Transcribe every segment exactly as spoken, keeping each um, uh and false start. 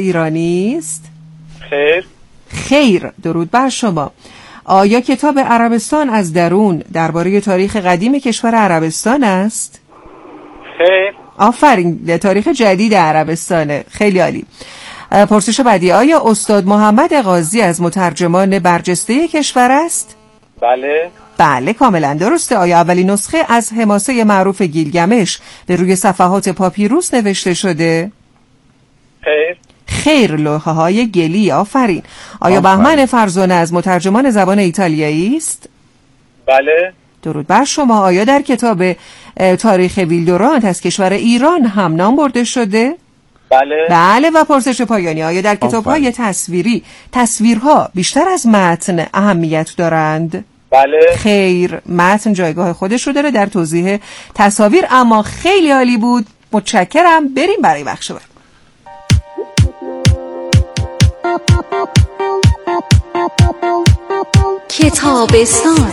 ایرانی است؟ خیر. خیر، درود بر شما. آیا کتاب عربستان از درون درباره تاریخ قدیم کشور عربستان است؟ خیر. آفرین، تاریخ جدید عربستانه. خیلی عالی. پرسش بعدی، آیا استاد محمد قاضی از مترجمان برجسته کشور است؟ بله. بله، کاملا درسته. آیا اولین نسخه از حماسه معروف گیلگمش به روی صفحات پاپیروس نوشته شده؟ خیر. خیر، لوحه های گلی. آفرین. آیا آفرین. بهمن فرزانه از مترجمان زبان ایتالیایی است؟ بله. درود بر شما. آیا در کتاب تاریخ ویلدورانت از کشور ایران هم نام برده شده؟ بله. بله. و پرسش پایانی، آیا در کتاب‌های تصویری تصویرها بیشتر از متن اهمیت دارند؟ بله. خیر، متن جایگاه خودش رو داره در توضیح تصاویر. اما خیلی عالی بود، متشکرم. بریم برای بخش بعد. کتابستان.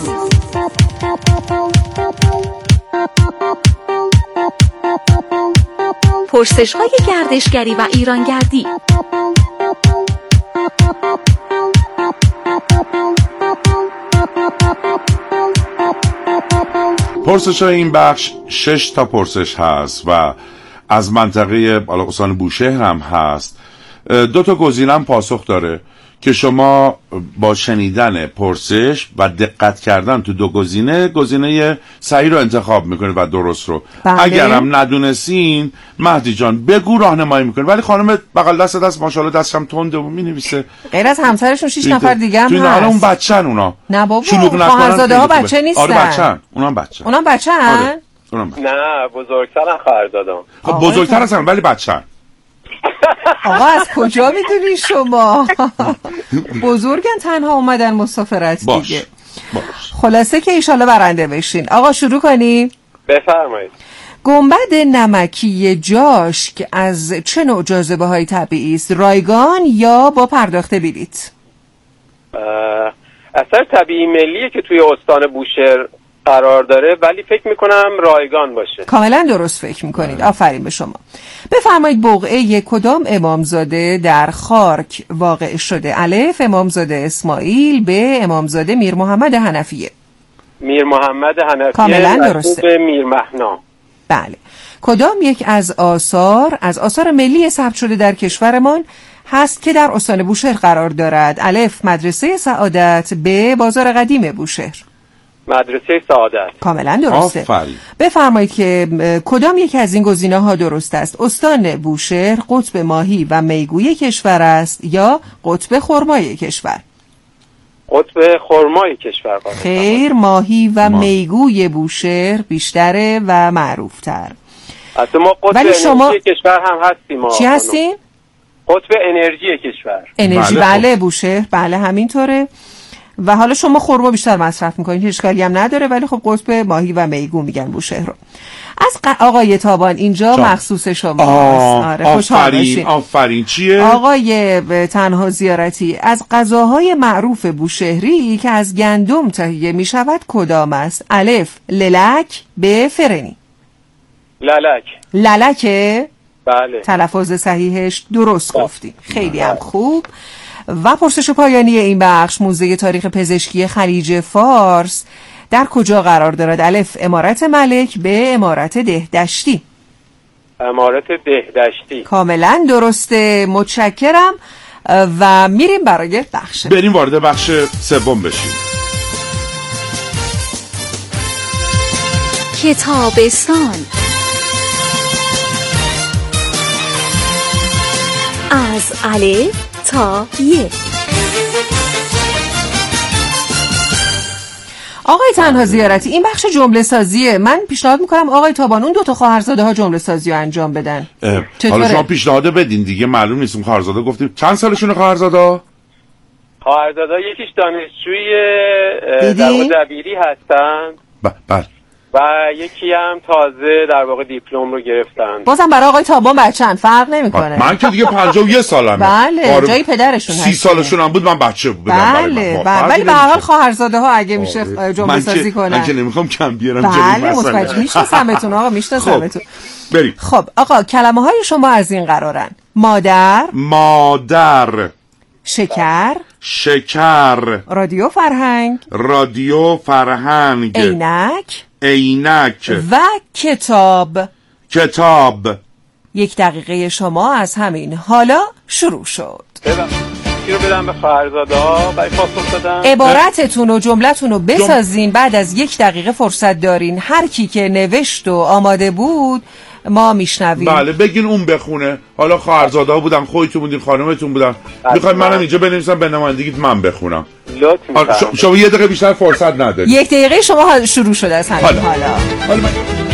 پرسش‌های گردشگری و ایرانگردی. پرسش های این بخش شش تا پرسش هست و از منطقه استان بوشهر هم هست. دو تا گزینه هم پاسخ داره که شما با شنیدن پرسش و دقت کردن تو دو گزینه گزینه صحیح رو انتخاب میکنید و درست رو. بله. اگر هم ندونستین مهدی جان بگو راهنمایی میکنه. ولی خانم بغل دست دست ماشاءالله دستش هم تنده و مینویسه. غیر از همسرشون شش نفر دیگه هم هست. اون بچه‌ن اونا. نه بابا، شلوغ نکنن. خواهرزاده ها بچه نیستن. آره بچه‌ن. اونام بچه‌ن. اونام بچه‌ن؟ آره. اونام بچه. نه بزرگترن خواهرزاده‌ام. خب بزرگتر هستن ولی بچه‌ن. آقا از کجا میدونی شما؟ بزرگن تنها اومدن مسافرت باش. دیگه. باش. خلاصه که ایشالا برنده بشین. آقا شروع کنیم. بفرمایید. گنبد نمکی جاشک از چه نوع جاذبه های طبیعی است؟ رایگان یا با پرداخت بلیط؟ اثر طبیعی ملیه که توی استان بوشهر قرار داره، ولی فکر میکنم رایگان باشه. کاملا درست فکر میکنید. آفرین به شما. بفرمایید بقعه کدام امامزاده در خارک واقع شده؟ الف امامزاده اسماعیل، ب امامزاده میر محمد حنفیه. میر محمد حنفیه. کاملا درسته. میر مهنا. بله. کدام یک از آثار از آثار ملی ثبت شده در کشورمان هست که در استان بوشهر قرار دارد؟ الف مدرسه سعادت، ب بازار قدیم بوشهر. مدرسه سعادت. کاملا درسته. آفرین. بفرمایید که کدام یک از این گزینه ها درست است؟ استان بوشهر قطب ماهی و میگوی کشور است یا قطب خرمای کشور؟ قطب خرمای کشور. خیر، ماهی و ما. میگوی بوشهر بیشتره و معروفتر. اصلا ما قطب انرژی شما... کشور هم هستیم. چی هستیم؟ قطب انرژی کشور. انرژی. بله, بله بوشهر. بله همینطوره. و حالا شما خرما بیشتر مصرف میکنید، هیچ اشکالی هم نداره، ولی خب قطب ماهی و میگو میگن بوشهر رو. از ق... آقای تابان اینجا جا. مخصوص شما آه. است. آره آفرین آفرین. چیه؟ آقای تنها زیارتی، از غذاهای معروف بوشهری که از گندم تهیه میشود کدام است؟ الف للک، ب فرنی. للک. للکه؟ بله. تلفظ صحیحش درست گفتیم. خیلی هم خوب. و پرسش پایانی این بخش، موزه تاریخ پزشکی خلیج فارس در کجا قرار دارد؟ الف امارت ملک، ب امارت دهدشتی. امارت دهدشتی. کاملا درسته. متشکرم. و میریم برای بخش بریم وارد بخش سوم بشیم. کتابستان. از الف تا ی. آقای تنها زیارتی، این بخش جمله سازیه. من پیشنهاد میکنم آقای تابان اون دو تا خواهرزاده ها جمله سازی رو انجام بدن. حالا شما پیشنهاد بدین دیگه، معلوم نیست اون خواهرزاده گفتیم. چند سالشونه خواهرزاده؟ خواهرزاده یکیش دانشجوی دبیری هستن. بله. و یکی هم تازه در واقع دیپلم رو گرفتن. بازم برای آقای تابان بچه‌ن، فرق نمیکنه. من که دیگه پنجاه و یک سالمه. بله آره جای پدرشون هست. سی سالشون هم بود من بچه بودم. بله بله ولی به هر حال خواهرزاده ها اگه میشه جمله سازی کنن. من که نمیخوام کم بیارم. بله متوجه میشناسمتون آقا، میشناسمتون. بریم. خب آقا کلمه های شما از این قرارن: مادر، مادر، شکر، شکر، رادیو فرهنگ، رادیو فرهنگ، عینک، عینک و کتاب. کتاب. یک دقیقه شما از همین حالا شروع شد. کی رو بدم به خواهرزاده ها برای پاسخ دادن؟ عبارتتون و جملتون رو بسازین. بعد از یک دقیقه فرصت دارین. هر کی که نوشت و آماده بود ما میشنویم. بله بگین اون بخونه. حالا خواهرزاده ها بودن، خودتون بودین، خانمتون بودن. میخواید منم اینجا بنویسم به نمایندگیت من بخونم؟ لطف می‌کنم. شما یه دقیقه بیشتر فرصت ندارید. یک دقیقه شما شروع شده از همین حالا حالا. حالا من...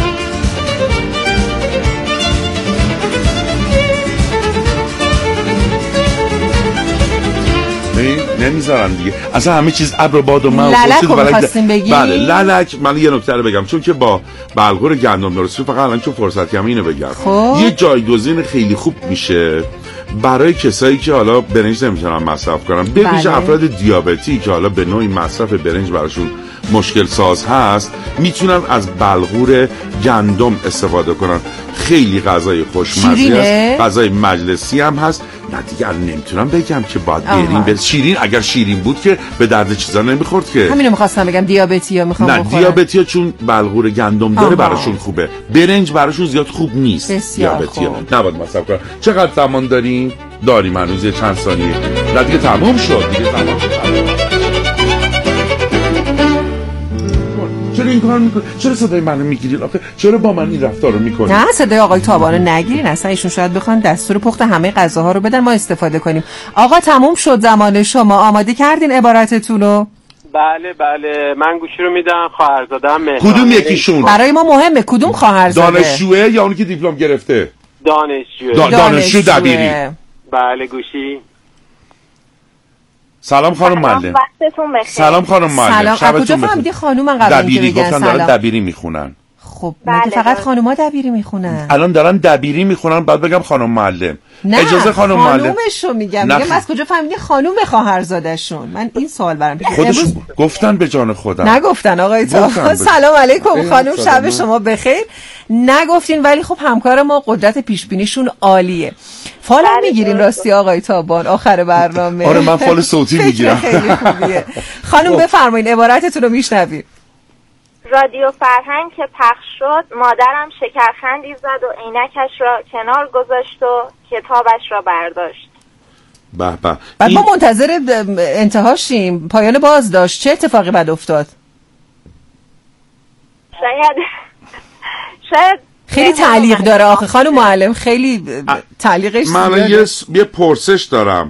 نمیذارن دیگه اصلا همه چیز ابر و باد و من لالک رو می‌خواستیم بگیم. بله لالک. من یه نکته رو بگم، چون که با بلغور گندم درستی فقط الان چون فرصت کم اینو بگم. خوب. یه جایگزین خیلی خوب میشه برای کسایی که حالا برنج نمیتونن مصرف کنن، به ویژه بله. افراد دیابتی که حالا به نوعی مصرف برنج براشون مشکل ساز هست، میتونن از بلغور گندم استفاده کنن. خیلی غذای خوشمزه است، غذای مجلسی هم هست. نه دیگه الان نمیتونم بگم که باید بریم به شیرین. اگر شیرین بود که به درد چیزا نمیخورد که. همینو میخواستم بگم، دیابتی ها میخوام نه بخورن. دیابتی ها چون بلغور گندم داره آها. براشون خوبه. برنج براشون زیاد خوب نیست. دیابتی ها نباید مصرف کنن. چقدر زمان داریم؟ داریم هنوز چند ثانیه. نه دیگه تموم شد. دیگه تموم شد. چرا این کار میکنی؟ چرا صدای منو میگیرید؟ آخه چرا با من این رفتار رو میکنید؟ نه صدای آقای تابانو نگیرین، اصلا ایشون شاید بخوان دستور پخت همه غذاها رو بدن ما استفاده کنیم. آقا تموم شد زمان شما. آماده کردین عبارتتون رو؟ بله بله من گوشی رو میدم خواهرزاده‌ام مهران. کدوم یکیشون؟ برای ما مهمه کدوم خواهرزاده؟ دانشجوه یا اونی که دیپلم گرفته؟ دانشجوه. دا دانشجو دبیری. بله گوشی. سلام خانم معلم. وقتتون بخیر. سلام خانم معلم. سلام. از کجا فهمیدی خانومن قبل اینکه بگن گفتن سلام؟ دارن دبیری میخونن. خب مگه فقط خانوما دبیری میخونن؟ الان دارن دبیری میخونن بعد بگم خانم معلم. نه اجازه خانم معلم. خانومشو میگم. میگم از کجا فهمیدی خانوم خواهرزاده‌شون؟ من این سوال برام پیش خودش گفتن به جان خودم. نگفتن آقای تا. سلام علیکم خانم، شب شما بخیر. نگفتین ولی خب همکار ما قدرت پیش بینیشون عالیه. فال هم میگیرین راستی آقای تابان آخر برنامه؟ آره من فال صوتی میگیرم. خیلی خوبیه. خانم بفرمایید عبارتتون رو میشنویم. رادیو فرهنگ که پخش شد مادرم شکرخندی زد و عینکش را کنار گذاشت و کتابش را برداشت. به به. بعد ما منتظر انتهاشیم. پایان باز داشت. چه اتفاقی بعد افتاد؟ شاید شاید خیلی تعلیق داره آخه خانم معلم، خیلی تعلیقش زیاده. من یه یه پرسش دارم.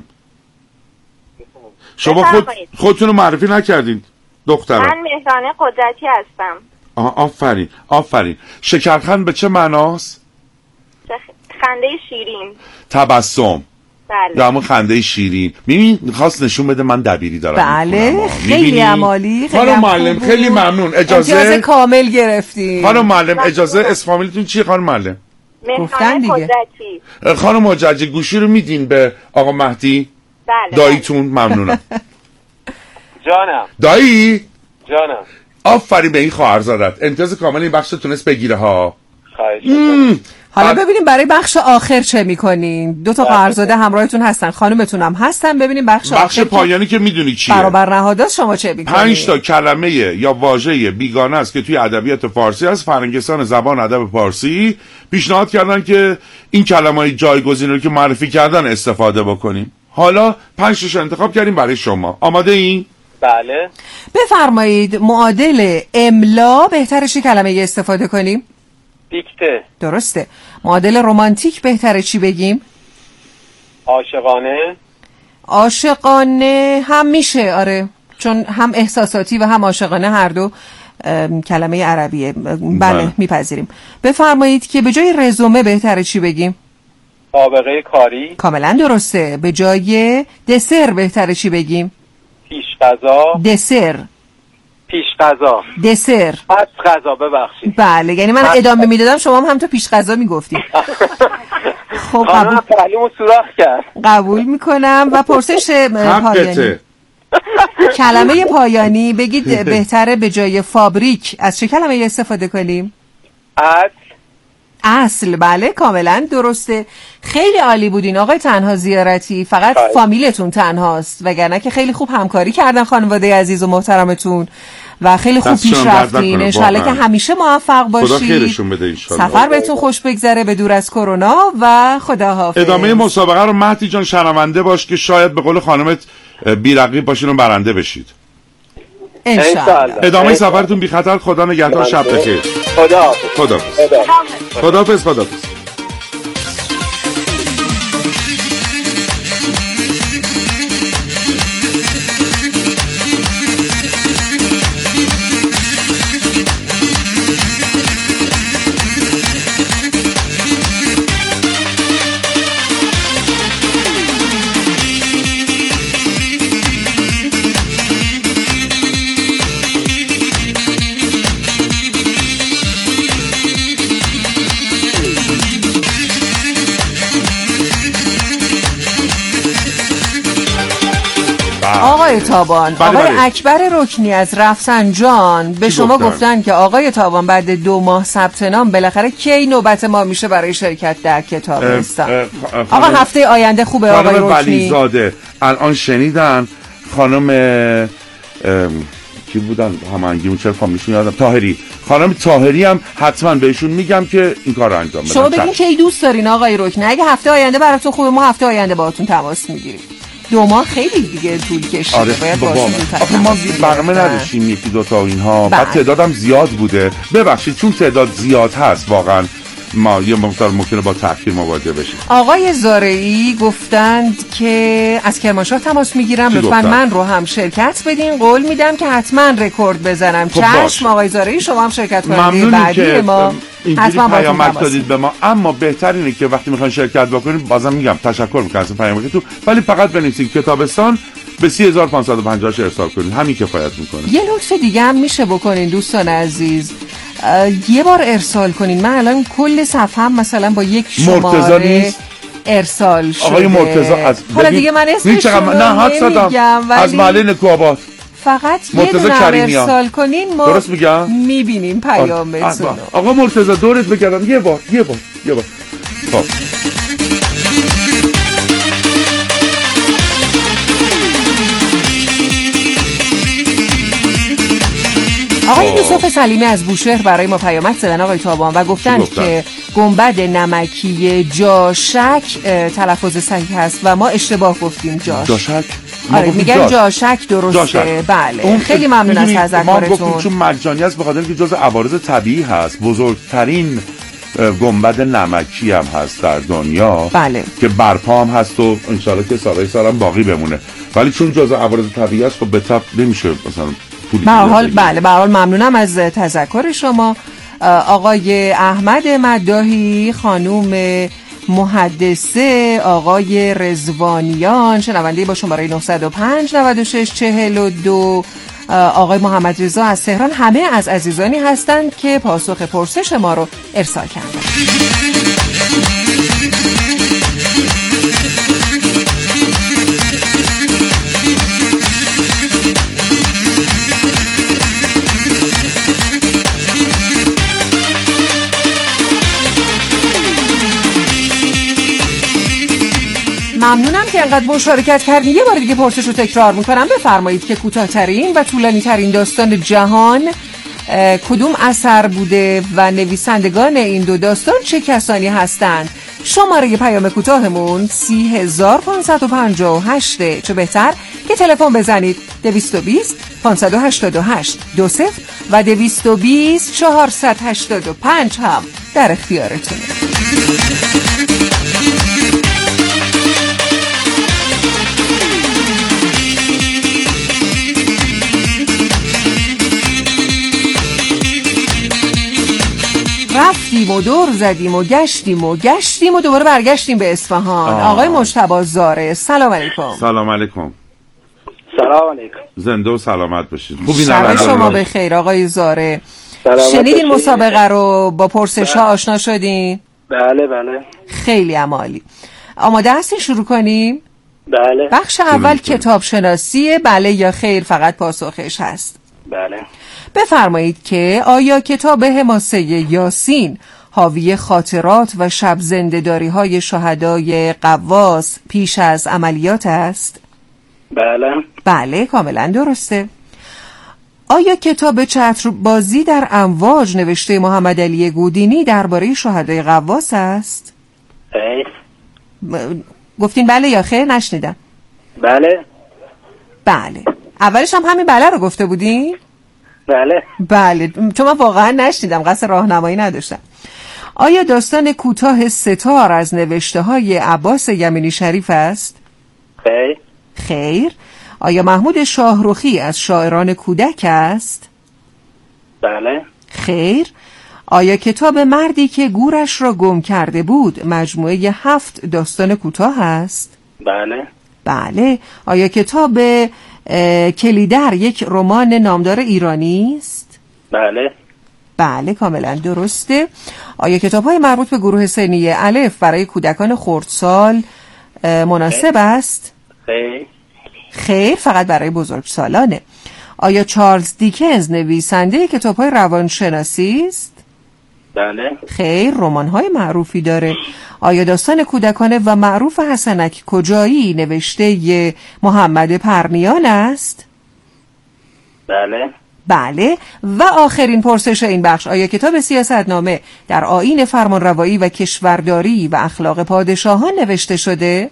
شما خود خودتون رو معرفی نکردین دخترم. من مهرانه قدرتی هستم. آها آفرین آفرین. شکرخند به چه معناست؟ خنده شیرین. تبسم. بله. یا همون خنده شیرین. میبینی میخواست نشون بده من دبیری دارم. بله خیلی عمالی. خانم معلم خیلی ممنون. اجازه امتیاز کامل گرفتیم. خانم معلم اجازه اسم فامیلتون چیه خانم معلم؟ مهرانه قدرتی. خانم مجدد گوشی رو میدین به آقا مهدی؟ بله. داییتون ممنونم. جانم. دایی؟ جانم. آفرین به این خواهرزادت. امتیاز کامل این بخش تونست بگیره ها. خواهش می‌کنم. حالا ببینیم برای بخش آخر چه میکنین. دو تا خواهرزاده همراهتون هستن، خانومتون هم هستن. ببینیم بخش, بخش آخر پایانی که میدونی چیه. برابر نهادات شما چه میکنین؟ پنج تا کلمه یا واژه بیگانه است که توی ادبیات فارسی هست. فرهنگستان زبان ادب فارسی پیشنهاد کردن که این کلمه‌های جایگزین رو که معرفی کردن استفاده بکنیم. حالا پنج تاشو انتخاب کردیم برای شما. آماده این؟ بله. بفرمایید معادل املا بهتره چه کلمه استفاده کنیم؟ دیکته. درسته. معادل رمانتیک بهتره چی بگیم؟ عاشقانه. عاشقانه هم میشه آره، چون هم احساساتی و هم عاشقانه هر دو کلمه عربیه. بله میپذیریم. بفرمایید که به جای رزومه بهتره چی بگیم؟ سابقه کاری. کاملا درسته. به جای دسر بهتره چی بگیم؟ پیش غذا. دسر. پیش غذا. دسر. پس غذا، ببخشید. بله، یعنی من ادامه میدادم شما هم همونطور پیش غذا میگفتید. خب قبول پهلومو سوراخ کرد. قبول میکنم. و پرسش پایانی، کلمه پایانی بگید بهتره به جای فابریک از چه کلمه استفاده کنیم؟ از اصل. بله کاملا درسته. خیلی عالی بودین آقای تنها زیارتی. فقط خواهد. فامیلتون تنهاست، وگرنه که خیلی خوب همکاری کردن خانواده عزیز و محترمتون و خیلی خوب پیش رفتین. انشالله که همیشه موفق باشید. خدا خیرشون بده انشالله. سفر بهتون خوش بگذره به دور از کرونا و خداحافظ. ادامه مسابقه رو مهدی جان شنونده باش که شاید به قول خانمت بی‌رقیب باشین و برنده بشید. انشالله. ادامه سفرتون بی خطر. خدا نگهدار. شب بخیر. خدا خدا خدا خدا خدا. آقای تابان، بله آقای بله. اکبر رکنی از رفسنجان به شما گفتن؟ گفتن که آقای تابان بعد دو ماه ثبت نام بالاخره کی نوبت ما میشه برای شرکت در کتابستان؟ آقا هفته آینده خوبه آقای رکنی؟ خانم ولیزاده الان شنیدن. خانم کی بودن همانگیمون چرا فامیلیشون یادم، طاهری. خانم طاهری هم حتما بهشون میگم که این کار رو انجام بدن. شما بگین کی دوست دارین آقای رکنی؟ اگه هفته آینده براتون خوبه ما هفته آینده باهاتون تماس میگیریم. دو ماه خیلی دیگه طول کشیده. آره باید بابا آخه ما برنامه نداشتیم یکی دوتا اینها. بعد تعدادم زیاد بوده. ببخشید چون تعداد زیاد هست واقعا ما یه مقدار ممکنه با تأخیر مواجه بشیم. آقای زارعی گفتند که از کرمانشاه تماس میگیرم، لطفاً من رو هم شرکت بدین. قول میدم که حتما رکورد بزنم. خب چشم آقای زارعی، شما هم شرکت کنید. ممنونیم بعدی که ما اینجوری پیامک دادید به ما. اما بهتر اینه که وقتی میخواین شرکت بکنید بازم میگم تشکر میکنم از پیامکتون، ولی فقط بنویسید کتابستان به سی هزار و پانصد و پنجاه ارسال کنید. همین کفایت میکنه. یه لطف دیگه هم میشه بکنین دوستان عزیز، یه بار ارسال کنین. من الان کل صفحه مثلا با یک شماره ارسال شده. آقای مرتضی از حالا دیگه من اسمش رو نمیگم، از محله نکوآباد. فقط یه دونه ارسال کنین ما درست میگم میبینیم پیامتون. آقا مرتضی دورت بگردم یه بار یه بار یه بار. خب آقای یوسف سلیمی از بوشهر برای ما پیامک زدن آقای تابان و گفتن که گنبد نمکی جاشک تلفظ صحیح هست و ما اشتباه گفتیم. جاش جاشک آره میگن جاشک درسته. جاشک. بله خیلی ممنون از تذکرتون. ما گفتیم چون مجانی است به خاطر اینکه جزء عوارض طبیعی هست. بزرگترین گنبد نمکی هم هست در دنیا. بله. که برپا هم هست و انشالله که سالهای سال هم باقی بمونه، ولی چون جزء عوارض طبیعی است خب به طب نمیشه مثلا به هر حال. بله به هر حال ممنونم از تذکر شما. آقای احمد مداحی، خانوم محدثه، آقای رضوانیان شنونده با شماره نه صفر پنج نه شش چهل و دو، آقای محمد رضا از تهران، همه از عزیزانی هستند که پاسخ پرسش ما رو ارسال کردند. ممنونم که انقدر مشارکت کردین. یه بار دیگه پرسش رو تکرار میکنم. بفرمایید که کوتاه‌ترین و طولانی ترین داستان جهان کدوم اثر بوده و نویسندگان این دو داستان چه کسانی هستند؟ شماره پیام کوتاهمون سی هزار پانصد و پنجاه و هشت. چه بهتر که تلفن بزنید دویست و بیست پانصد و هشتاد و هشت دو صفر و دویست و بیست چهارصد و هشتاد و پنج هم در اختیارتونه. رفتیم و دور زدیم و گشتیم و گشتیم و دوباره برگشتیم به اصفهان. آقای مجتبی زاره، سلام علیکم. سلام علیکم. سلام علیکم. زنده و سلامت باشید. خوبی شب نمید شما بخیر آقای زاره. سلامت شنیدین باشید. مسابقه رو با پرسش ها آشنا شدین؟ بله بله خیلی عالی. آماده هستین شروع کنیم؟ بله بخش اول کتاب شناسیه، بله یا خیر فقط پاسخش هست. بله. بفرمایید که آیا کتاب حماسه یاسین حاوی خاطرات و شب زنده‌داری های شهدای قواس پیش از عملیات است؟ بله بله کاملا درسته. آیا کتاب چتر بازی در امواج نوشته محمد علی گودینی درباره شهدای قواس است؟ خیر. م- گفتین بله یا خیر؟ نشنیدم. بله بله. اولش هم همین بله رو گفته بودین؟ بله بله، چون من واقعا نشنیدم، قصد راهنمایی نداشتم. آیا داستان کوتاه ستار از نوشته های عباس یمینی شریف است؟ خیر. خیر. آیا محمود شاهرخی از شاعران کودک است؟ بله خیر. آیا کتاب مردی که گورش را گم کرده بود مجموعه هفت داستان کوتاه است؟ بله بله. آیا کتاب اه، کلیدر یک رمان نامدار ایرانی است؟ بله بله کاملا درسته. آیا کتاب‌های مربوط به گروه سنی الف برای کودکان خردسال اه، مناسب است؟ خیر. خیر، فقط برای بزرگسالانه. آیا چارلز دیکنز نویسنده کتاب‌های روانشناسی است؟ بله خیر، رمان‌های معروفی داره. آیا داستان کودکانه و معروف حسنک کجایی نوشته محمد پرنیان است؟ بله بله. و آخرین پرسش این بخش، آیا کتاب سیاستنامه در آیین فرمانروایی و کشورداری و اخلاق پادشاهان نوشته شده؟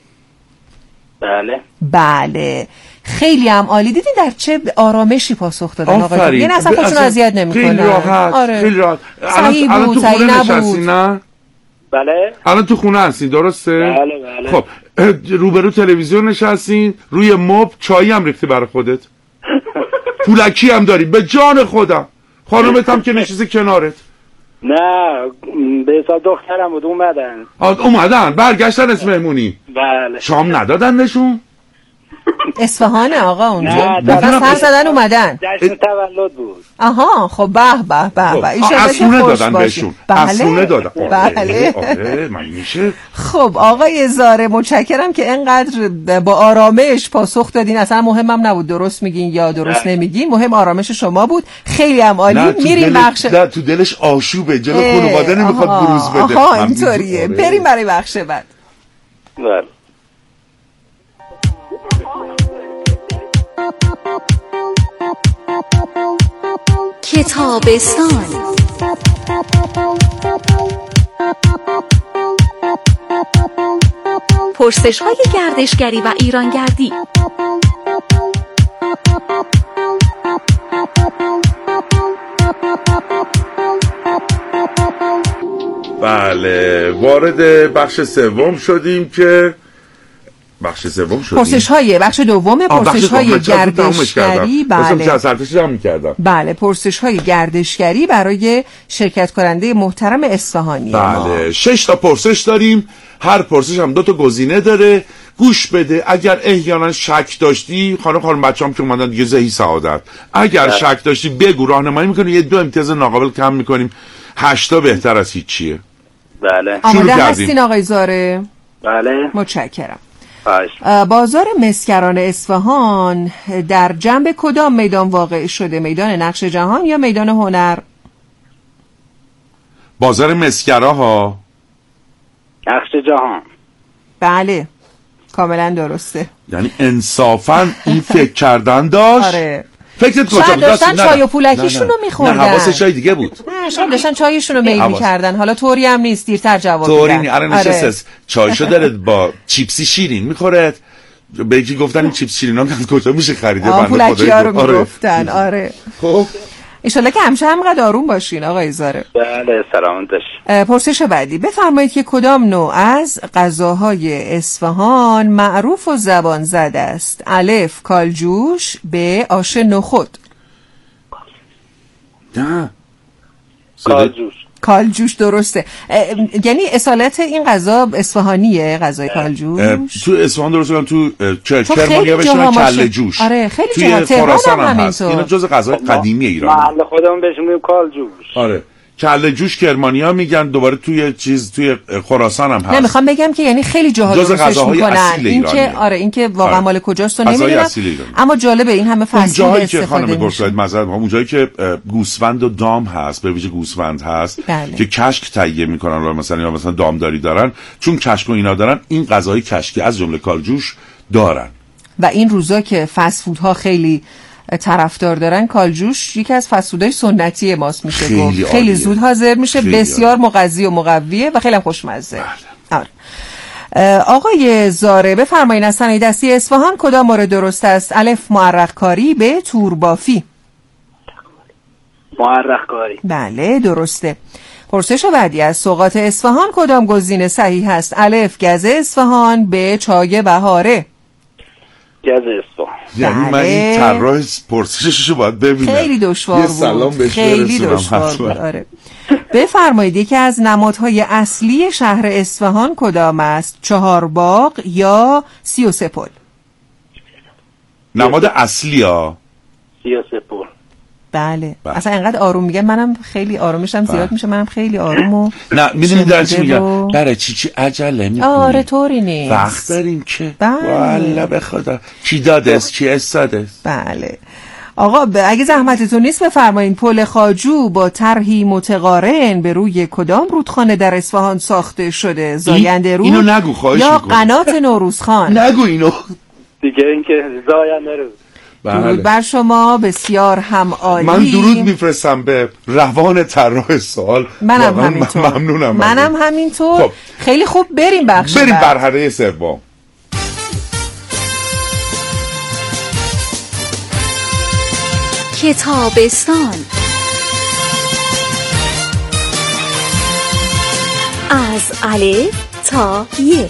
بله بله. خیلی هم عالی. دیدین در چه آرامشی پاسخ دادن آقای؟ آفرین. یعنی اصلا خودشون اذیت نمی‌کنن. خیلی راحت. آره. خیلی راحت. صحیح الان بود، تو صحیح خونه نبود. نشستی نه؟ بله الان تو خونه هستی درسته؟ بله بله. خب اه، روبرو تلویزیون نشستین، روی مبل چایی هم ریختی برای خودت. پولکی هم داری به جان خودم. خانومت هم که نشسته کنارت. نه به حساب دخترم بود اومدن. آه، اومدن برگشتن اسم مهمونی. بله شام ندادن نشون؟ اصفهان آقا اونجا نه، مثلا سر زدن اومدن. جشن تولد بود. آها خب به به به به ایشون اسونه دادن بهشون. اسونه دادن. بله. آره من میشه. خب آقای زاره متشکرم که اینقدر با آرامش پاسخ دادین. اصلا مهمم نبود درست میگین یا درست نمیگین، مهم آرامش شما بود. خیلی هم عالی. نه، تو میریم دلش- بخش نه تو دلش آشوبه، جلو اه، خانواده نمیخواد آها، بروز بده. آها من اینطوریه. می‌دونم. بریم برای بخش بعد. بله کتابستان. پرسش های گردشگری و ایرانگردی. بله وارد بخش سوم شدیم که بخش سوم شدیم پرسش های بخش دوم پرسش های گردشگری. بله بله بله پرسش های گردشگری برای شرکت کننده محترم اصفهانی. بله شش تا پرسش داریم، هر پرسش هم دو تا گزینه داره. گوش بده، اگر احیانا شک داشتی، خانم خانم بچه‌ام که اومدن دیگه زهی سعادت، اگر بله. شک داشتی بگو، راهنمایی میکنیم، یه دو امتیاز ناقابل کم میکنیم، هشتا بهتر از هیچیه. بله آماده کردیم. هستین آقای زاره؟ بله متشکرم. باش. بازار مسکران اصفهان در جنب کدام میدان واقع شده؟ میدان نقش جهان یا میدان هنر؟ بازار مسکرا ها. نقش جهان. بله کاملا درسته. یعنی انصافا این فکر کردن داشت. آره. فکرت کجا شاید بود؟ داشتن نه، نه. چای و پولکیشون نه، رو نه. می‌خوردن. نه حواسش جای دیگه بود. نه شاید داشتن چایشون رو میل حواس. می‌کردن. حالا طوری هم نیست، دیرتر جواب میدن. طوری نی الان نشسته چایشو داره با چیپسی شیرین میخوره. به یکی گفتن این چیپس شیرینا از کجا میشه خریده؟ آه بنده پولکی ها رو آره. میگفتن. آره خب ایشالله که همشه همقدر آروم باشین آقای زاره. بله سلامت باش. پرسش بعدی، بفرمایید که کدام نوع از غذاهای اصفهان معروف و زبان زده است؟ الف کالجوش، ب آش نخود. نه کالجوش. کالجوش درسته. یعنی اصالت این غذا اصفهانیه، غذای کالجوش؟ تو اصفهان درسته، تو کرمانیا بهش میگن کله جوش. آره خیلی توی جاها خراسان هم همینطور. هست. اینا جزء غذای قدیمی ایران. محل خودمون بهش میگیم کالجوش. آره کله جوش کرمانیا میگن، دوباره توی چیز توی خراسان هم هست. نه میخوام بگم که یعنی خیلی جاها درستش میکنن. این که آره این که واقعا مال کجاست رو نمیدونم، اما جالبه این همه فصل جایی که خانم گرساید معذرت میخوام، اون جایی که گوسفند و دام هست، به ویژه گوسفند هست بله. که کشک تهیه میکنن، یا مثلا یا مثلا دامداری دارن، چون کشک و اینا دارن، این غذای کشکی از جمله کالجوش دارن. و این روزا که فست فودها خیلی طرفدار دارن، کالجوش یکی از فست فودهای سنتی ماست میشه خیلی, گفت. خیلی زود حاضر میشه، بسیار مغذی و مقویه و خیلی هم خوشمزه. بله. آره. آقای زاره بفرمایید از صنایع دستی اصفهان کدام مورد درست است؟ الف معرق کاری، ب تور بافی. معرق کاری. بله درسته. پرسش بعدی از سوغات اصفهان کدام گزینه صحیح است؟ الف گز اصفهان، ب چای بهاره. گز اصفهان. یعنی من این طراح پرسششو باید ببینم. خیلی دشوار بود. سلام بهش خیلی دشوار بود. آره. بفرمایید یکی از نمادهای اصلی شهر اصفهان کدام است؟ چهارباغ یا سی و سه پل؟ نماد اصلی ها سی و سه پل. بله. بله. اصلا انقدر آروم میگن منم خیلی آرومشم زیاد میشه، منم خیلی آروم و نه میدونی در چی میگم؟ برای چی چی عجله میکنی؟ آره طوری نیست. وقت داریم که بله. والا به خدا کی داده است کی استاده است. بله آقا ب... اگه زحمتتون نیست بفرمایید پل خواجو با طرحی متقارن به روی کدام رودخانه در اصفهان ساخته شده؟ زاینده رود اینو نگو خواهش یا میکنم. قنات نوروزخان؟ نگو اینو دیگه اینکه زاینده رود. درود بر شما، بسیار هم عالی. من درود میفرستم به روان طراح سوال. منم همینطور. ممنونم. منم همینطور. خب. خیلی خوب بریم بخش بریم برحله سوم. کتابستان از الف تا ی.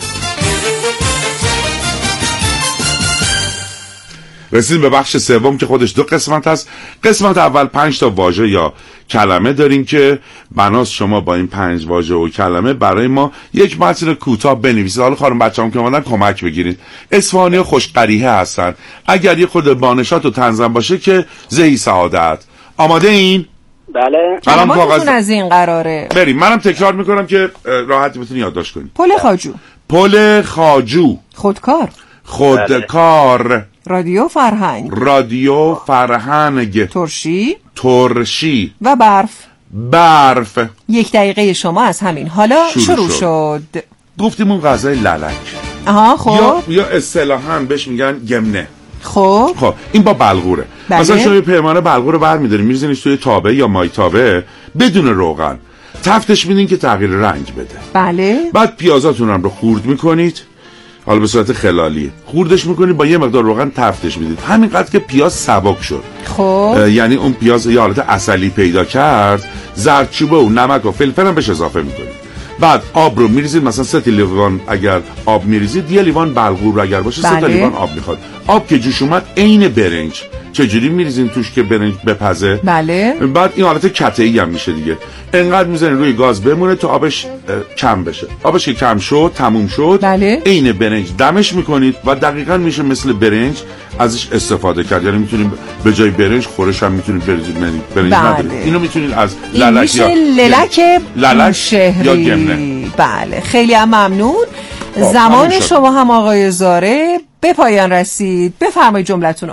رسیدیم به بخش سوم که خودش دو قسمت هست. قسمت اول پنج تا واژه یا کلمه داریم که بناس شما با این پنج واژه و کلمه برای ما یک متن کوتاه بنویسید. حالا خانم بچه‌ام که اومدن کمک بگیرید. اصفهانی خوش قریحه هستن. اگر یه خود بانشات و طنزم باشه که زهی سعادت. آماده این؟ بله. منم کاغذ از این قراره. بریم. منم تکرار میکنم که راحتی بتونی یادداشت کنی. پل خواجو. پل خواجو. خودکار. خودکار. رادیو فرهنگ. رادیو فرهنگ. ترشی. ترشی. و برف. برف. یک دقیقه شما از همین حالا شروع, شروع شد. شد گفتیم اون غذای للک. آها خب. یا یا اصطلاحاً بهش میگن گمنه. خب خب این با بلغوره. بله. مثلا شما یه پیمانه بلغور رو برمی‌داری می‌ریزینش توی تابه یا مایتابه بدون روغن. تفتش میدین که تغییر رنگ بده. بله. بعد پیازاتون هم رو خورد میکنید، حالا به صورت خلالی خوردش میکنید، با یه مقدار روغن تفتش میدید، همینقدر که پیاز سبک شد. خب یعنی اون پیاز یه حالت عسلی پیدا کرد، زردچوبه و نمک و فلفل هم بهش اضافه میکنید. بعد آب رو میریزید، مثلا سه لیوان اگر آب میریزید، یه لیوان بلغور رو اگر باشه بله. سه تا لیوان آب میخواد. آب که جوش اومد عین برنج. چجوری میریزین توش که برنج بپزه؟ بله. بعد این حالت کته‌ای هم میشه دیگه. انقدر میزنین روی گاز بمونه تا آبش کم بشه. آبش که کم شد، تموم شد، بله. عین برنج دمش میکنید و دقیقاً میشه مثل برنج ازش استفاده کرد. یعنی میتونید به جای برنج خورش هم میتونید بریزید، برنج بله. ندارید. اینو میتونید از للک یا للک للک یا گمنه. بله خیلی هم ممنون. زمان شما هم آقای زاره به پایان رسید. بفرمایید جملتونو.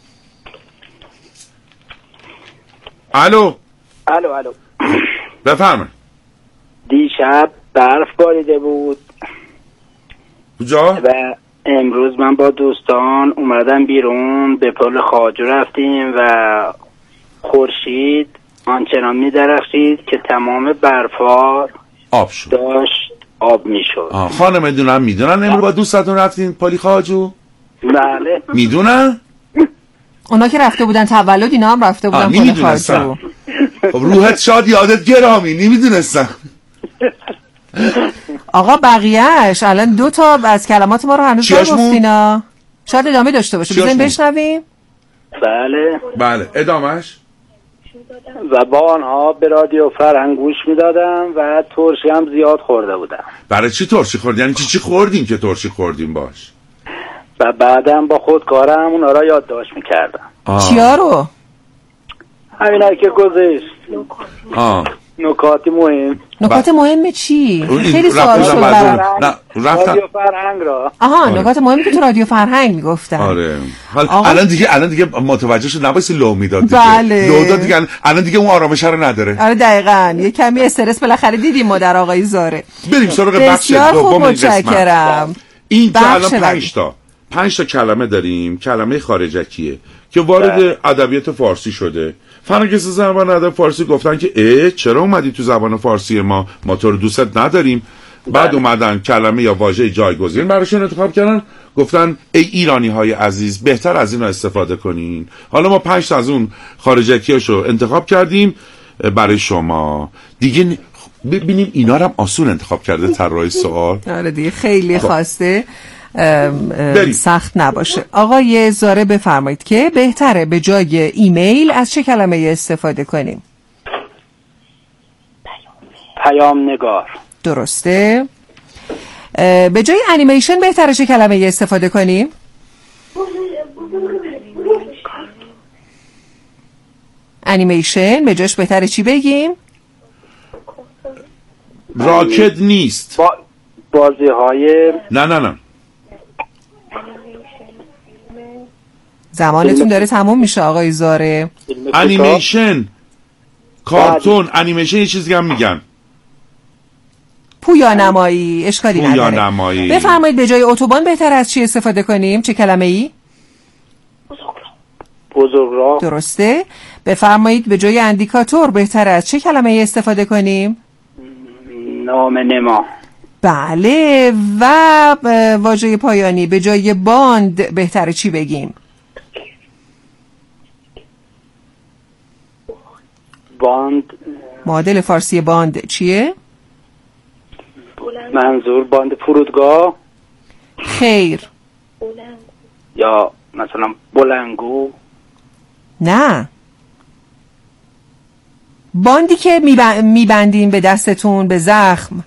الو الو الو بفرمایید. دیشب برف باریده بود کجا؟ و امروز من با دوستان اومدم بیرون، به پل خواجو رفتیم و خورشید آنچنان می درخشید که تمام برفا آب شد، داشت آب می شد. خانم دونم میدونن امروز با دوستاتون رفتین پلی خواجو؟ بله میدونن؟ اونا که رفته بودن تولد اینا هم رفته بودن پل خواجو. خب روحت شاد یادت گرامی. نمیدونستم. آقا بقیهش الان دو تا از کلمات ما رو هنوز نگفتینا. شاید ادامه داشته باشه. بزنیم بشنویم. بله بله ادامهش و با آنها به رادیو فرهنگ گوش میدادم و ترشی هم زیاد خورده بودم. برای چی ترشی خوردی؟ یعنی چی چی خوردین که ترشی خوردین باش؟ و بعدم با خودکارم اونا را یادداشت میکردم. چیا رو؟ همینایی که گذشت. آه نکاتی مهم. نکات مهم چی؟ اون خیلی سوال شد برام. نه رفتن رادیو فرهنگ را. آها آره. نکات مهمی که تو رادیو فرهنگ میگفتن. آره حالا آقا... الان دیگه الان دیگه متوجه شد نبایستی لو میداد دیگه. بله. لو داد دیگه الان دیگه اون آرامش رو نداره. آره دقیقاً یه کمی استرس بالاخره دیدیم ما در آقای زاره. بریم سراغ بخش دوم این قسمت. این که الان پنج تا پنج تا کلمه داریم، کلمه خارجکیه که وارد ادبیات فارسی شده. فرنگیس زبان ادب فارسی گفتن که اه چرا اومدی تو زبان فارسی ما ما تو رو دوست نداریم. بعد اومدن کلمه یا واژه جایگزین براشون انتخاب کردن، گفتن ای ایرانی های عزیز بهتر از این رو استفاده کنین. حالا ما پنج تا از اون خارجکیاشو انتخاب کردیم برای شما دیگه. ببینیم اینا رو هم آسون انتخاب کرده طراح سوال. آره دیگه خیلی خواسته ام ام سخت نباشه. آقای زاره بفرمایید که بهتره به جای ایمیل از چه کلمه استفاده کنیم؟ پیام نگار. درسته. به جای انیمیشن بهتره چه کلمه استفاده کنیم؟ انیمیشن به جاش بهتره چی بگیم؟ راکت نیست. با بازی های نه نه نه زمانتون داره تموم میشه آقای زاره. انیمیشن کارتون انیمیشن یه چیزی هم میگن پویا نمایی اشکالی نداره. پویا نمایی. بفرمایید به جای اتوبان بهتر از چی استفاده کنیم؟ چه کلمه ای؟ بزرگراه. درسته. بفرمایید به جای اندیکاتور بهتر از چه کلمه ای استفاده کنیم؟ نام نما. بله. و واژه پایانی به جای باند بهتره چی بگیم؟ باند. معادل فارسی باند چیه؟ منظور باند فرودگاه. خیر. یا مثلا بلنگو. نه باندی که میبندیم به دستتون به زخم.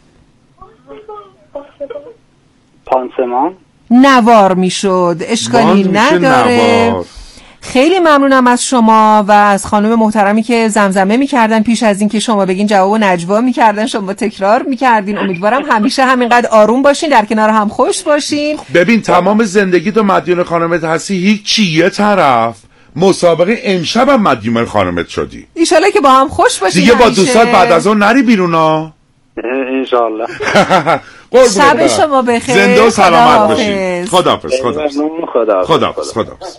پانسمان. نوار میشد. اشکالی نداره. نوار. خیلی ممنونم از شما و از خانم محترمی که زمزمه میکردن پیش از این که شما بگین جواب نجوا میکردن، شما تکرار میکردین. امیدوارم همیشه همینقدر آروم باشین، در کنار هم خوش باشین. ببین تمام زندگی تو مدیون خانمت هستی، هیچ یه طرف مسابقه امشب هم مدیون خانمت شدی. ایشالله که با هم خوش باشین دیگه با دوستات بعد از اون نری بیرون ها. انشالله. شب شما بخیر. زنده و سلامت باشین. خداحافظ. خداحافظ. خداحافظ. خداحافظ.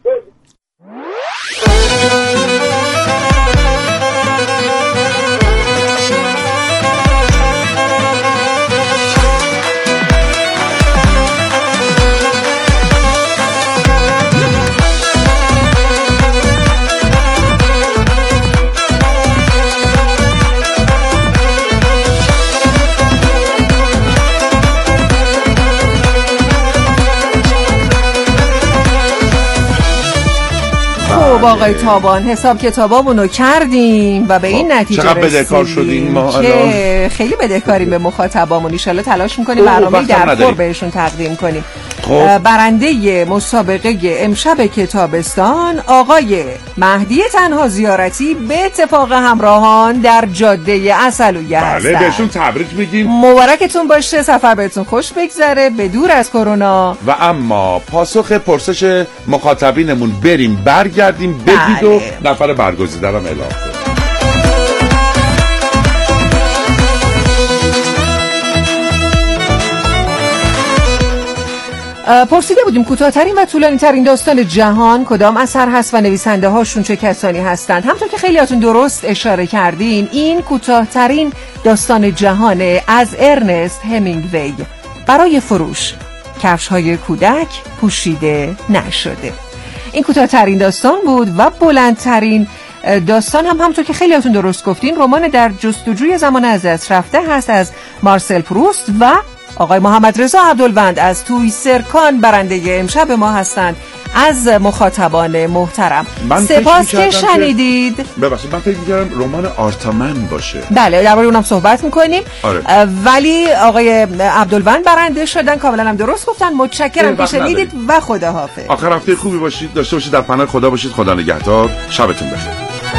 خب آقای تابان حساب کتابامونو کردیم و به این نتیجه چقدر بدهکار شدیم ما که خیلی بدهکاریم به مخاطبامون. ان شاءالله تلاش میکنیم برنامه درخور بهشون تقدیم کنیم. خب. برنده مسابقه امشب کتابستان آقای مهدی تنها زیارتی به اتفاق همراهان در جاده عسلویه هستن. بله بهشون تبریک میگیم. مبارکتون باشه، سفر بهتون خوش بگذره به دور از کرونا. و اما پاسخ پرسش مخاطبینمون بریم برگردیم بگید و نفر برگزیده رو اعلام کنیم. پرسیده بودیم کوتاه‌ترین و طولانی‌ترین داستان جهان کدام اثر هست و نویسنده هاشون چه کسانی هستند. همونطور که خیلیاتون درست اشاره کردین این کوتاه‌ترین داستان جهانه از ارنست همینگوی. برای فروش کفش‌های کودک پوشیده نشده. این کوتاه‌ترین داستان بود و بلندترین داستان هم همونطور که خیلیاتون درست گفتین رمان در جستجوی زمان از دست رفته هست از مارسل پروست و آقای محمد رضا عبدالوند از توی سرکان برنده امشب ما هستند. از مخاطبان محترم. من سپاس فکر که می‌کردم شنیدید. ببخشید من فکر می‌کردم رمان آرتامن باشه. بله درباره اونم صحبت میکنیم. آره. ولی آقای عبدالوند برنده شدن، کاملا هم درست گفتن. متشکرم که شنیدید و خداحافظ. آخر هفته خوبی باشید، داشته باشید، در پناه خدا باشید. خدا نگهدار، شبتون بخیر.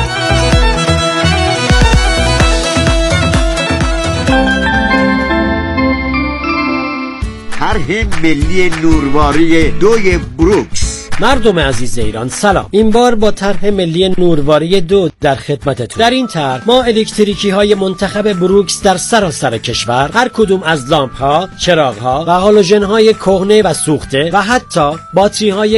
طرح ملی نورواری دوی بروکس. مردم عزیز ایران سلام. این بار با طرح ملی نورواری دو در خدمتتون. در این طرح ما الکتریکی های منتخب بروکس در سراسر کشور، هر کدوم از لامپ ها، چراغ ها و هالوژن های کهنه و سوخته و حتی باتری های